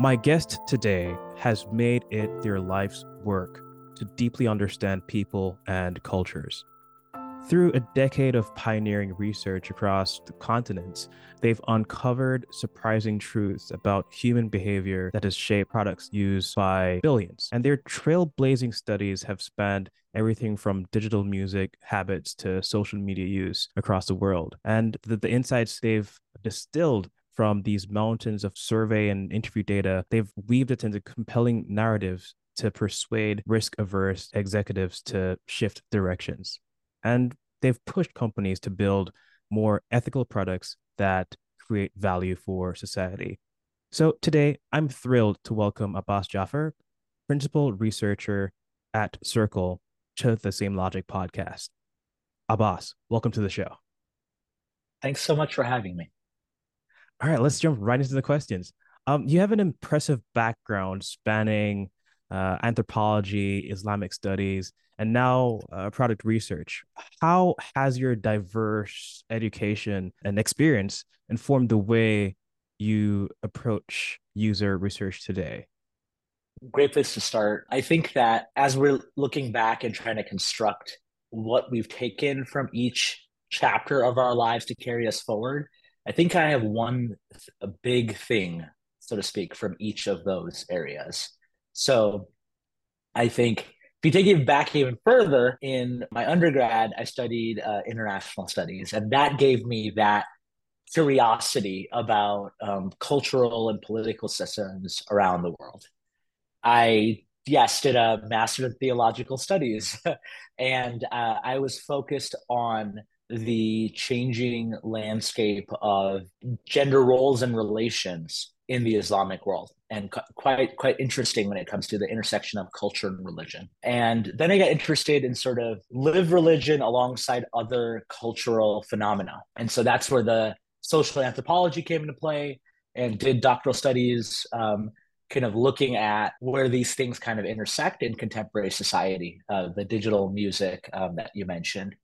My guest today has made it their life's work to deeply understand people and cultures. Through a decade of pioneering research across the continents, they've uncovered surprising truths about human behavior that has shaped products used by billions. And their trailblazing studies have spanned everything from digital music habits to social media use across the world. And the insights they've distilled from these mountains of survey and interview data, they've weaved it into compelling narratives to persuade risk averse executives to shift directions. And they've pushed companies to build more ethical products that create value for society. So today, I'm thrilled to welcome Abbas Jaffer, principal researcher at Circle, to the Same Logic podcast. Abbas, welcome to the show. Thanks so much for having me. All right, let's jump right into the questions. You have an impressive background spanning anthropology, Islamic studies, and now product research. How has your diverse education and experience informed the way you approach user research today? Great place to start. I think that as we're looking back and trying to construct what we've taken from each chapter of our lives to carry us forward, I think I have a big thing, so to speak, from each of those areas. So I think if you take it back even further, in my undergrad, I studied international studies, and that gave me that curiosity about cultural and political systems around the world. I, yes, did a master in theological studies, and I was focused on the changing landscape of gender roles and relations in the Islamic world, and quite interesting when it comes to the intersection of culture and religion. And then I got interested in sort of live religion alongside other cultural phenomena, and so that's where the social anthropology came into play, and did doctoral studies kind of looking at where these things kind of intersect in contemporary society, the digital music that you mentioned.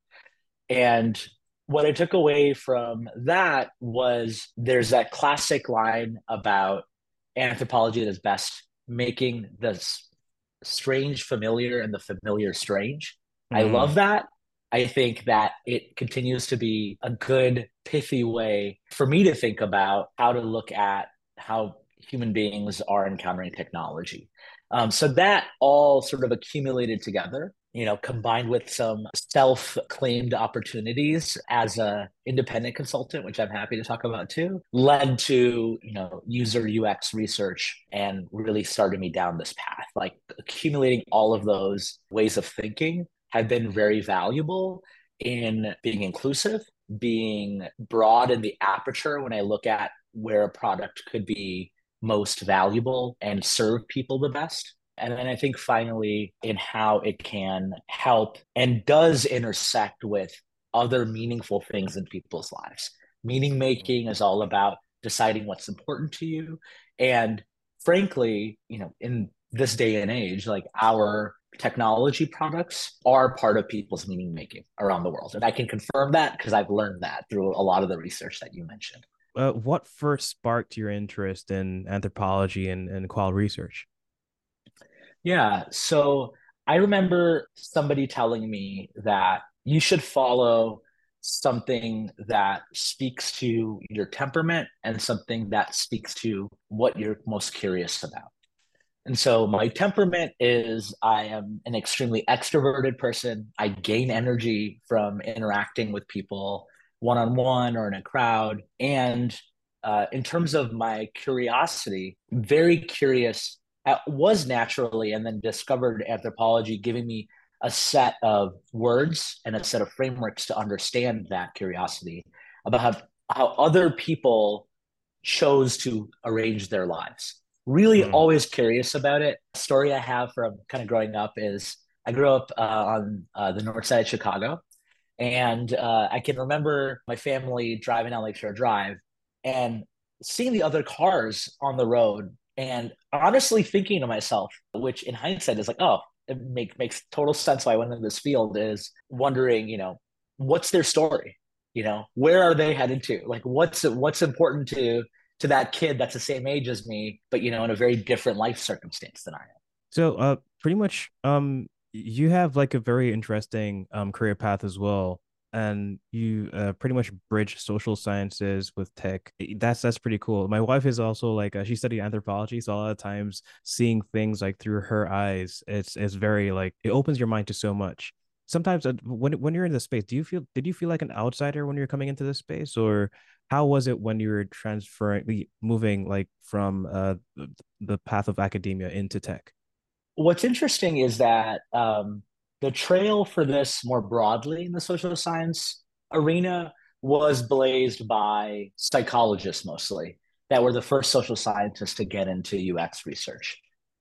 And what I took away from that was there's that classic line about anthropology at its best, making the strange familiar and the familiar strange. I Mm, love that. I think that it continues to be a good, pithy way for me to think about how to look at how human beings are encountering technology. So that all sort of accumulated together, combined with some self-claimed opportunities as a independent consultant, which I'm happy to talk about too, led to, user UX research and really started me down this path. Like accumulating all of those ways of thinking have been very valuable in being inclusive, being broad in the aperture when I look at where a product could be most valuable and serve people the best. And then I think finally in how it can help and does intersect with other meaningful things in people's lives. Meaning making is all about deciding what's important to you. And frankly, in this day and age, like our technology products are part of people's meaning making around the world. And I can confirm that because I've learned that through a lot of the research that you mentioned. what first sparked your interest in anthropology and qual research? Yeah. So I remember somebody telling me that you should follow something that speaks to your temperament and something that speaks to what you're most curious about. And so my temperament is I am an extremely extroverted person. I gain energy from interacting with people one on one or in a crowd. And in terms of my curiosity, very curious, was naturally, and then discovered anthropology, giving me a set of words and a set of frameworks to understand that curiosity about how other people chose to arrange their lives. Really Mm, always curious about it. A story I have from kind of growing up is I grew up on the north side of Chicago. And I can remember my family driving down Lakeshore Drive and seeing the other cars on the road and honestly thinking to myself, which in hindsight is like, oh, makes total sense why I went into this field, is wondering, what's their story? Where are they headed to? Like what's important to that kid that's the same age as me, but in a very different life circumstance than I am. So, pretty much, you have like a very interesting career path as well, and you pretty much bridge social sciences with tech. That's pretty cool. My wife is also like she studied anthropology, so a lot of times seeing things like through her eyes, it's very like it opens your mind to so much. Sometimes when you're in the space, did you feel like an outsider when you're coming into this space, or how was it when you were transferring, moving like from the path of academia into tech? What's interesting is that the trail for this more broadly in the social science arena was blazed by psychologists mostly, that were the first social scientists to get into UX research.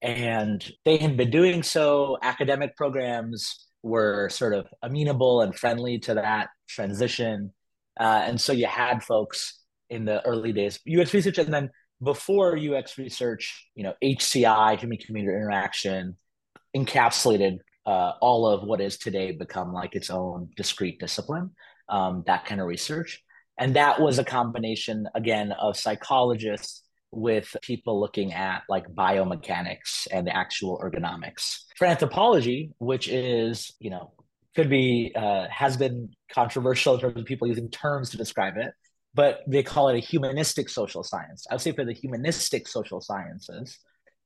And they had been doing so. Academic programs were sort of amenable and friendly to that transition. And so you had folks in the early days, UX research, and then before UX research, HCI, human computer interaction, encapsulated all of what is today become like its own discrete discipline, that kind of research. And that was a combination, again, of psychologists with people looking at like biomechanics and the actual ergonomics. For anthropology, which is, could be, has been controversial in terms of people using terms to describe it, but they call it a humanistic social science. I would say for the humanistic social sciences,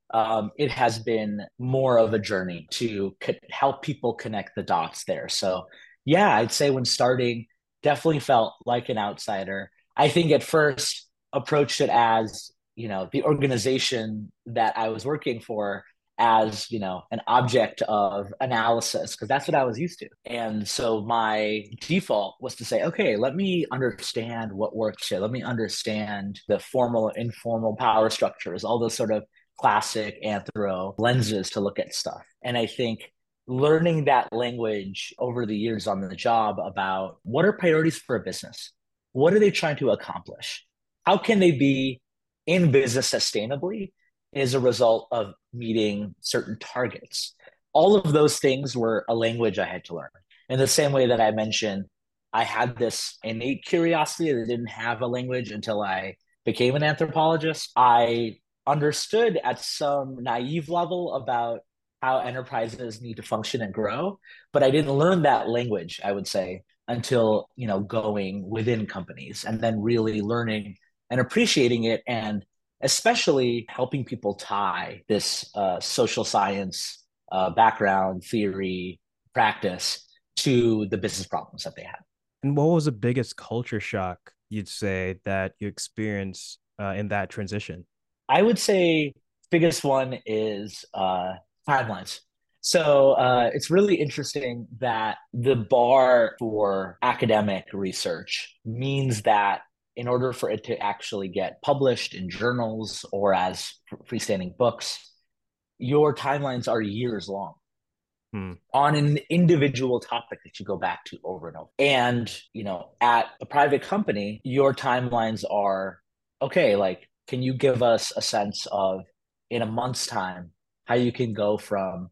it has been more of a journey to help people connect the dots there. So, yeah, I'd say when starting, definitely felt like an outsider. I think at first approached it as, the organization that I was working for as, an object of analysis, because that's what I was used to. And so my default was to say, okay, let me understand what works here. Let me understand the formal, informal power structures, all those sort of classic anthro lenses to look at stuff. And I think learning that language over the years on the job about what are priorities for a business? What are they trying to accomplish? How can they be in business sustainably as a result of meeting certain targets? All of those things were a language I had to learn. In the same way that I mentioned, I had this innate curiosity that didn't have a language until I became an anthropologist. I understood at some naive level about how enterprises need to function and grow, but I didn't learn that language, I would say, until going within companies and then really learning and appreciating it, and especially helping people tie this social science background, theory, practice to the business problems that they have. And what was the biggest culture shock you'd say that you experienced in that transition? I would say biggest one is timelines. So it's really interesting that the bar for academic research means that in order for it to actually get published in journals or as freestanding books, your timelines are years long Hmm. on an individual topic that you go back to over and over. And, at a private company, your timelines are okay, like, can you give us a sense of in a month's time how you can go from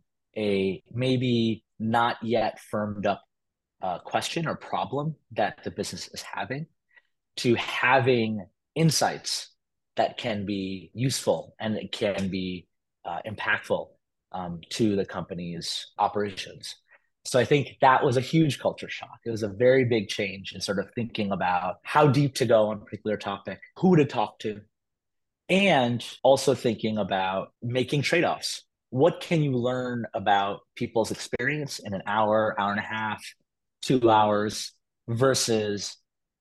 a maybe not yet firmed up question or problem that the business is having to having insights that can be useful and it can be impactful to the company's operations. So I think that was a huge culture shock. It was a very big change in sort of thinking about how deep to go on a particular topic, who to talk to, and also thinking about making trade-offs. What can you learn about people's experience in an hour, hour and a half, 2 hours versus,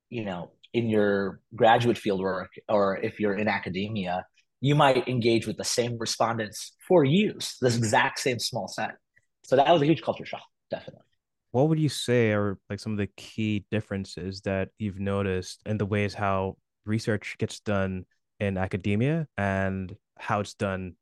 in your graduate field work, or if you're in academia, you might engage with the same respondents for years, this exact same small set. So that was a huge culture shock, definitely. What would you say are like some of the key differences that you've noticed in the ways how research gets done in academia and how it's done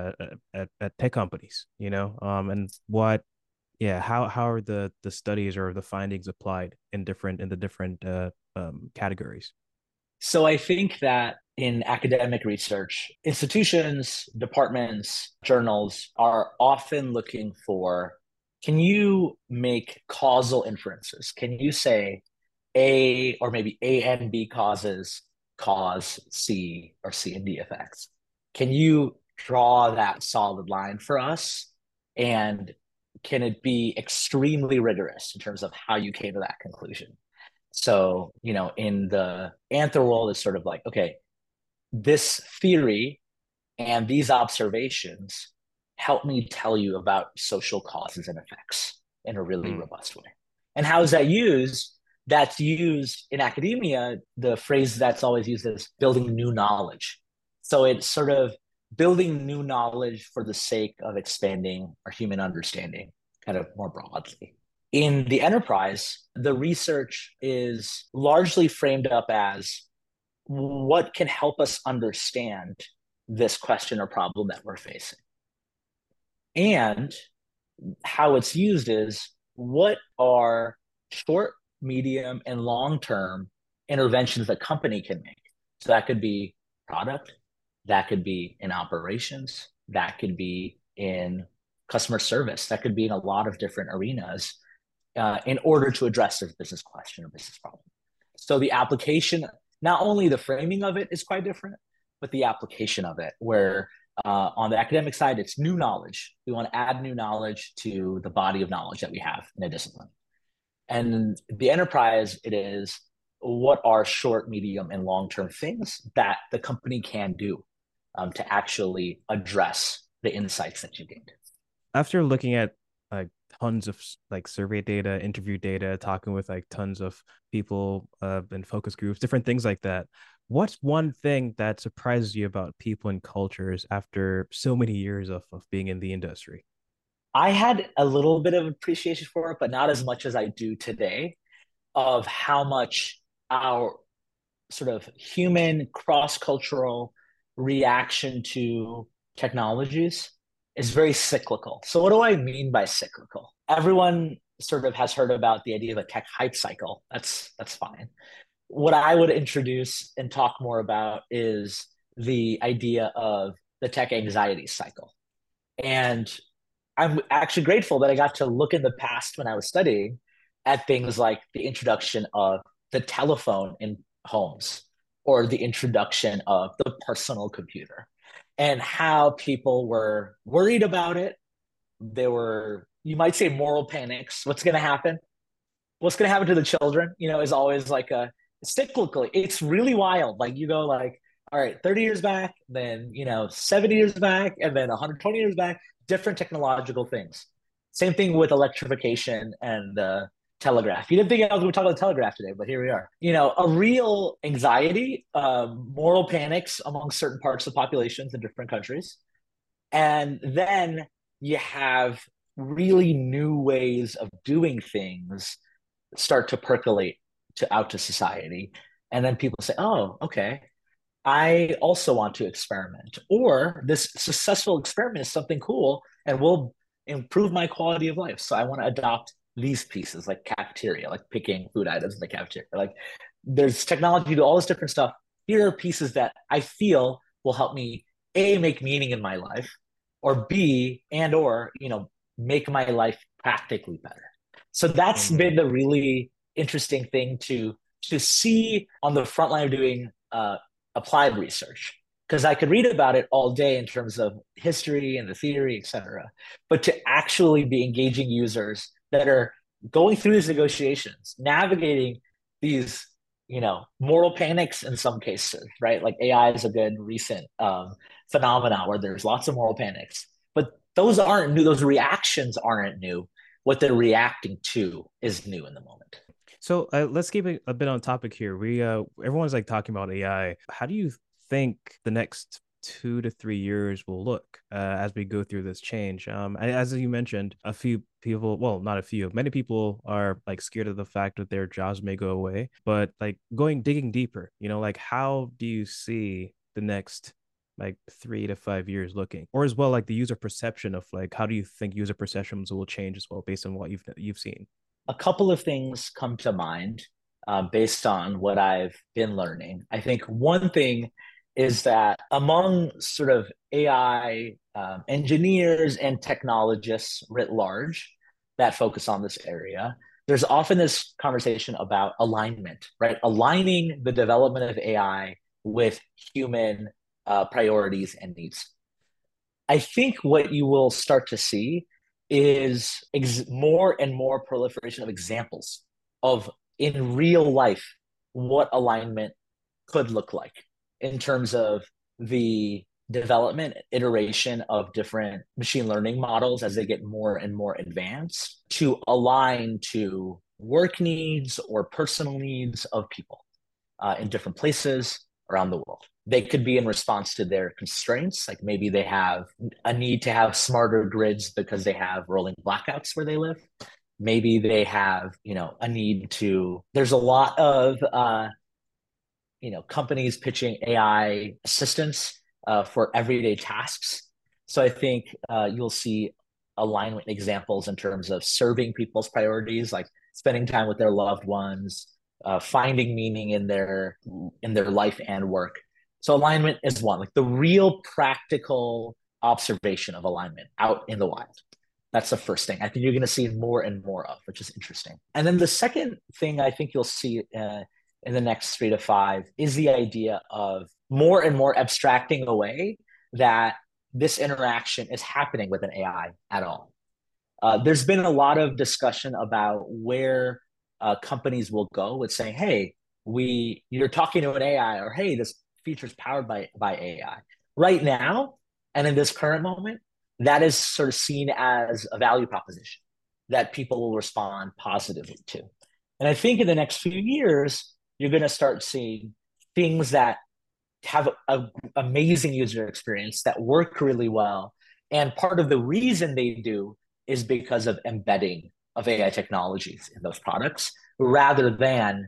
at tech companies, and what, yeah, how are the studies or the findings applied in the different categories? So I think that in academic research, institutions, departments, journals are often looking for, can you make causal inferences? Can you say A or maybe A and B causes cause C or C and D effects. Can you draw that solid line for us? And can it be extremely rigorous in terms of how you came to that conclusion? So, in the Anther world, it's sort of like, okay, this theory and these observations help me tell you about social causes and effects in a really Mm. robust way. And how is that used? That's used in academia. The phrase that's always used is building new knowledge. So it's sort of building new knowledge for the sake of expanding our human understanding kind of more broadly. In the enterprise, the research is largely framed up as what can help us understand this question or problem that we're facing. And how it's used is what are short, medium, and long term interventions that company can make. So that could be product, that could be in operations, that could be in customer service, that could be in a lot of different arenas in order to address this business question or business problem. So the application, not only the framing of it is quite different, but the application of it, where on the academic side, it's new knowledge. We want to add new knowledge to the body of knowledge that we have in a discipline. And the enterprise, it is what are short, medium, and long term things that the company can do to actually address the insights that you gained. After looking at like tons of like survey data, interview data, talking with like tons of people in focus groups, different things like that. What's one thing that surprises you about people and cultures after so many years of being in the industry? I had a little bit of appreciation for it, but not as much as I do today, of how much our sort of human cross-cultural reaction to technologies is very cyclical. So what do I mean by cyclical? Everyone sort of has heard about the idea of a tech hype cycle. That's fine. What I would introduce and talk more about is the idea of the tech anxiety cycle. And I'm actually grateful that I got to look in the past when I was studying at things like the introduction of the telephone in homes or the introduction of the personal computer and how people were worried about it. There were, you might say, moral panics. What's going to happen? What's going to happen to the children? Is always like a cyclically. It's really wild. Like you go like, all right, 30 years back, then 70 years back, and then 120 years back, different technological things. Same thing with electrification and the telegraph. You didn't think I was going to talk about the telegraph today, but here we are. A real anxiety, moral panics among certain parts of populations in different countries. And then you have really new ways of doing things start to percolate out to society. And then people say, oh, okay, I also want to experiment. Or this successful experiment is something cool and will improve my quality of life. So I want to adopt these pieces like cafeteria, like picking food items in the cafeteria. Like there's technology to all this different stuff. Here are pieces that I feel will help me A, make meaning in my life, or B, and or, make my life practically better. So that's Mm. been the really interesting thing to see on the front line of doing applied research, because I could read about it all day in terms of history and the theory, et cetera. But to actually be engaging users that are going through these negotiations, navigating these, moral panics in some cases, right? Like AI is a good recent phenomena where there's lots of moral panics, but those aren't new. Those reactions aren't new. What they're reacting to is new in the moment. So let's keep it a bit on topic here. We everyone's like talking about AI. How do you think the next 2 to 3 years will look as we go through this change? As you mentioned, a few people, well, not a few, many people are like scared of the fact that their jobs may go away. But like digging deeper, like how do you see the next like 3 to 5 years looking, or as well like the user perception of like how do you think user perceptions will change as well based on what you've seen? A couple of things come to mind based on what I've been learning. I think one thing is that among sort of AI engineers and technologists writ large that focus on this area, there's often this conversation about alignment, right? Aligning the development of AI with human priorities and needs. I think what you will start to see is more and more proliferation of examples of in real life what alignment could look like in terms of the development iteration of different machine learning models as they get more and more advanced to align to work needs or personal needs of people in different places around the world. They could be in response to their constraints, like maybe they have a need to have smarter grids because they have rolling blackouts where they live. Maybe they have, a need to. There's a lot of companies pitching AI assistance for everyday tasks. So I think you'll see alignment examples in terms of serving people's priorities, like spending time with their loved ones, finding meaning in their life and work. So alignment is one, like the real practical observation of alignment out in the wild. That's the first thing I think you're going to see more and more of, which is interesting. And then the second thing I think you'll see in the next 3 to 5 is the idea of more and more abstracting away that this interaction is happening with an AI at all. There's been a lot of discussion about where companies will go with saying, "Hey, you're talking to an AI," or "Hey, this feature is powered by AI." Right now, and in this current moment, that is sort of seen as a value proposition that people will respond positively to. And I think in the next few years, you're going to start seeing things that have an amazing user experience that work really well. And part of the reason they do is because of embedding of AI technologies in those products, rather than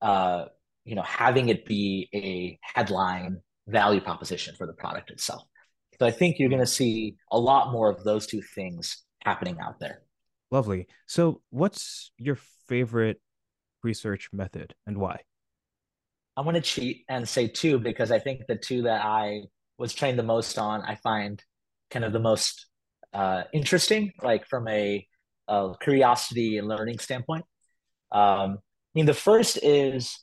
having it be a headline value proposition for the product itself. So I think you're going to see a lot more of those two things happening out there. Lovely. So, what's your favorite research method and why? I'm going to cheat and say two, because I think the two that I was trained the most on, I find kind of the most interesting, like from a curiosity and learning standpoint. I mean, the first is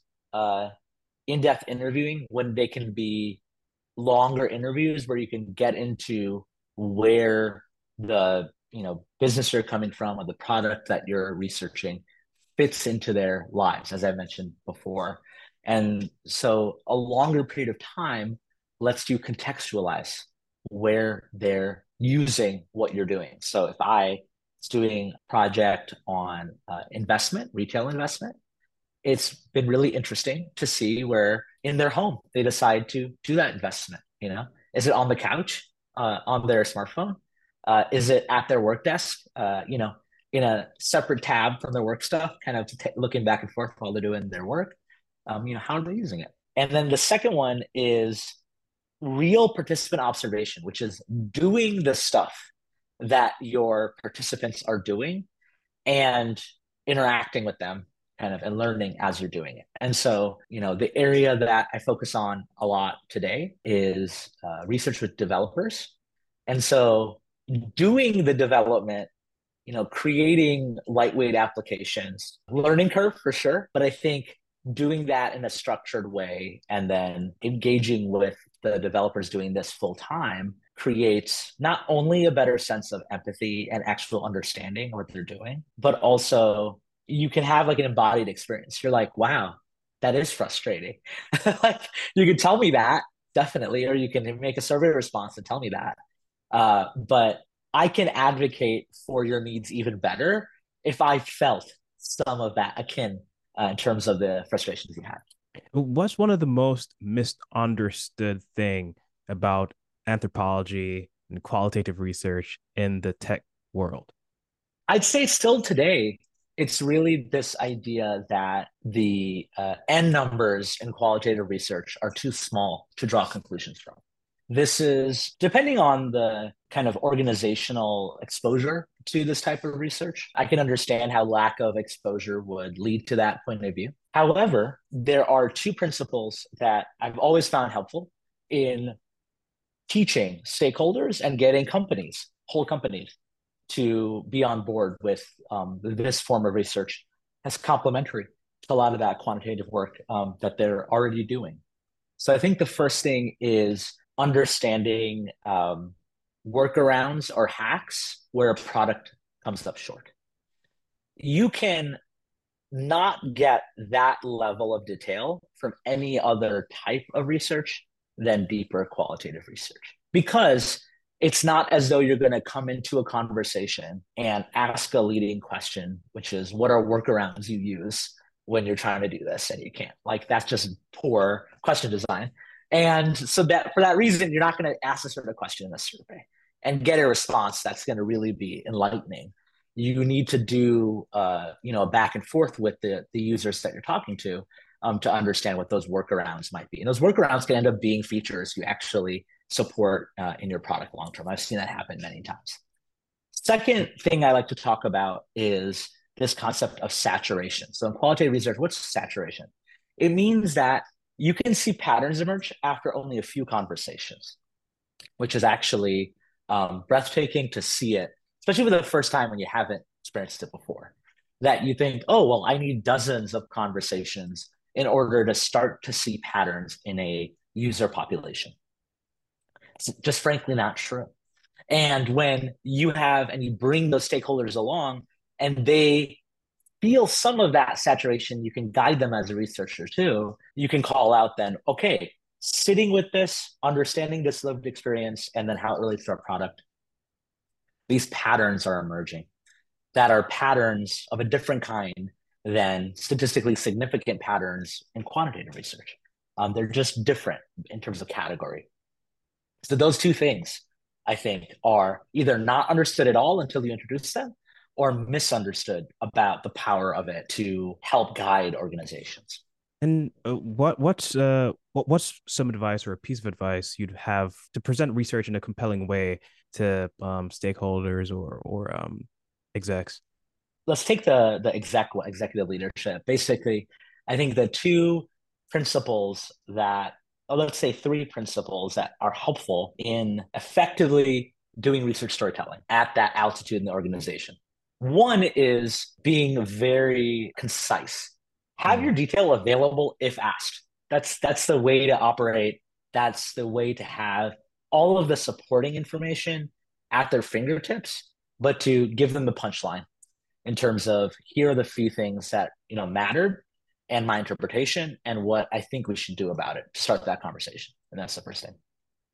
in-depth interviewing, when they can be longer interviews where you can get into where the business you're coming from or the product that you're researching fits into their lives, as I mentioned before. And so a longer period of time lets you contextualize where they're using what you're doing. So if I was doing a project on investment, retail investment, it's been really interesting to see where in their home they decide to do that investment. Is it on the couch, on their smartphone? Is it at their work desk? In a separate tab from their work stuff, kind of looking back and forth while they're doing their work. How are they using it? And then the second one is real participant observation, which is doing the stuff that your participants are doing and interacting with them kind of and learning as you're doing it. And so, the area that I focus on a lot today is research with developers. And so doing the development, creating lightweight applications, learning curve for sure. But I think doing that in a structured way and then engaging with the developers doing this full time creates not only a better sense of empathy and actual understanding of what they're doing, but also you can have like an embodied experience. You're like, wow, that is frustrating. Like you can tell me that definitely, or you can make a survey response and tell me that. But I can advocate for your needs even better if I felt some of that akin in terms of the frustrations you had. What's one of the most misunderstood thing about anthropology and qualitative research in the tech world? I'd say still today, it's really this idea that the N numbers in qualitative research are too small to draw conclusions from. This is depending on the kind of organizational exposure to this type of research. I can understand how lack of exposure would lead to that point of view. However, there are two principles that I've always found helpful in teaching stakeholders and getting whole companies, to be on board with this form of research as complementary to a lot of that quantitative work that they're already doing. So I think the first thing is understanding workarounds or hacks where a product comes up short. You can not get that level of detail from any other type of research than deeper qualitative research because it's not as though you're going to come into a conversation and ask a leading question, which is what are workarounds you use when you're trying to do this and you can't. Like that's just poor question design. And so that for that reason, you're not going to ask a sort of question in a survey and get a response that's going to really be enlightening. You need to do a back and forth with the users that you're talking to understand what those workarounds might be. And those workarounds can end up being features you actually support in your product long term. I've seen that happen many times. Second thing I like to talk about is this concept of saturation. So in qualitative research, what's saturation? It means that you can see patterns emerge after only a few conversations, which is actually breathtaking to see it, especially for the first time when you haven't experienced it before. That you think, oh, well, I need dozens of conversations in order to start to see patterns in a user population. It's just frankly not true. And when you have and you bring those stakeholders along and they feel some of that saturation, you can guide them as a researcher too. You can call out then, okay, sitting with this, understanding this lived experience, and then how it relates to our product. These patterns are emerging that are patterns of a different kind than statistically significant patterns in quantitative research. They're just different in terms of category. So those two things, I think, are either not understood at all until you introduce them, or misunderstood about the power of it to help guide organizations. And what's some advice or a piece of advice you'd have to present research in a compelling way to stakeholders or execs? Let's take the executive leadership. Basically, I think the two principles that, or let's say three principles that are helpful in effectively doing research storytelling at that altitude in the organization. One is being very concise. Have your detail available if asked. That's the way to operate. That's the way to have all of the supporting information at their fingertips, but to give them the punchline in terms of here are the few things that mattered and my interpretation and what I think we should do about it to start that conversation. And that's the first thing.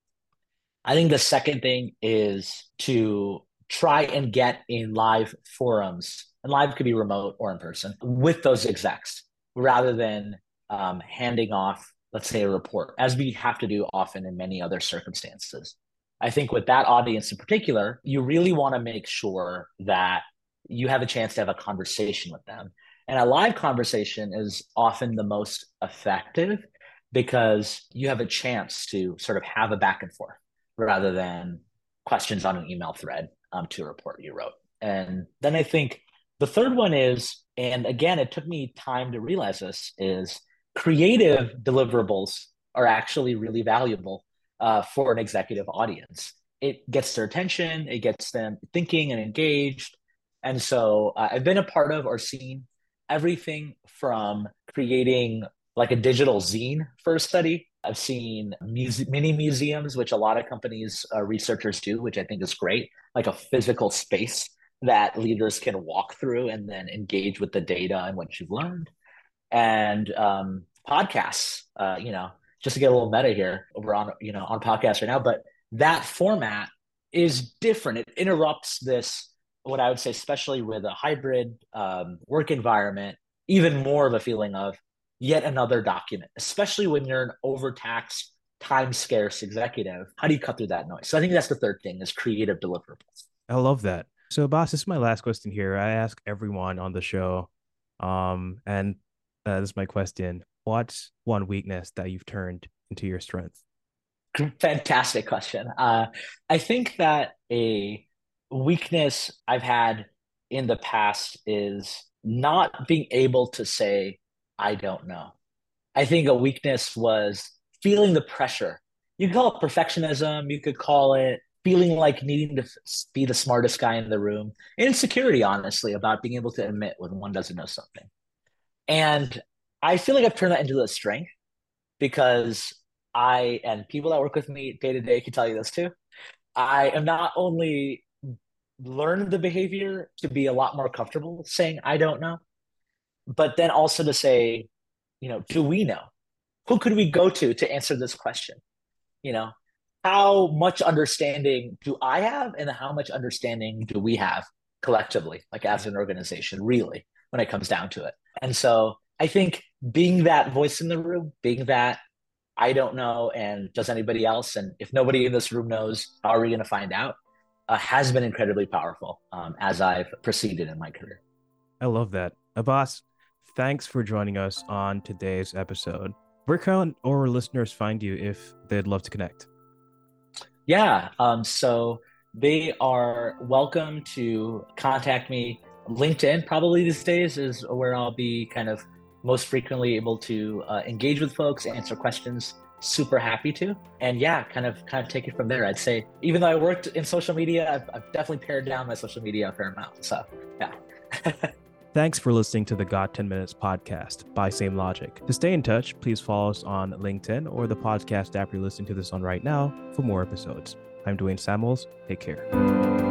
I think the second thing is to try and get in live forums, and live could be remote or in person, with those execs rather than handing off, let's say, a report, as we have to do often in many other circumstances. I think with that audience in particular, you really want to make sure that you have a chance to have a conversation with them. And a live conversation is often the most effective because you have a chance to sort of have a back and forth rather than questions on an email thread to a report you wrote. And then I think the third one is, and again, it took me time to realize this, is creative deliverables are actually really valuable for an executive audience. It gets their attention, it gets them thinking and engaged. And so I've been a part of or seen everything from creating like a digital zine for a study. I've seen mini museums, which a lot of companies, researchers do, which I think is great, like a physical space that leaders can walk through and then engage with the data and what you've learned. And podcasts, just to get a little meta here, over on podcasts right now, but that format is different. It interrupts this, what I would say, especially with a hybrid work environment, even more of a feeling of yet another document, especially when you're an overtaxed, time scarce executive. How do you cut through that noise? So I think that's the third thing, is creative deliverables. I love that. So, boss, this is my last question here. I ask everyone on the show, and this is my question: what's one weakness that you've turned into your strength? Fantastic question. I think that a weakness I've had in the past is not being able to say, I don't know. I think a weakness was feeling the pressure. You could call it perfectionism, you could call it feeling like needing to be the smartest guy in the room, insecurity, honestly, about being able to admit when one doesn't know something. And I feel like I've turned that into a strength because and people that work with me day to day can tell you this too. I am not only learned the behavior to be a lot more comfortable saying I don't know, but then also to say, do we know? Who could we go to answer this question? You know, how much understanding do I have, and how much understanding do we have collectively, like as an organization, really, when it comes down to it? And so I think being that voice in the room, being that I don't know, and does anybody else? And if nobody in this room knows, how are we going to find out? Has been incredibly powerful as I've proceeded in my career. I love that. Abbas, thanks for joining us on today's episode. Where can our listeners find you if they'd love to connect? Yeah, so they are welcome to contact me. LinkedIn probably these days is where I'll be kind of most frequently able to engage with folks, answer questions. Super happy to. And yeah, kind of take it from there. I'd say, even though I worked in social media, I've definitely pared down my social media a fair amount. So yeah. Thanks for listening to the Got 10 Minutes podcast by Same Logic. To stay in touch, please follow us on LinkedIn or the podcast app you're listening to this on right now for more episodes. I'm Dwayne Samuels. Take care.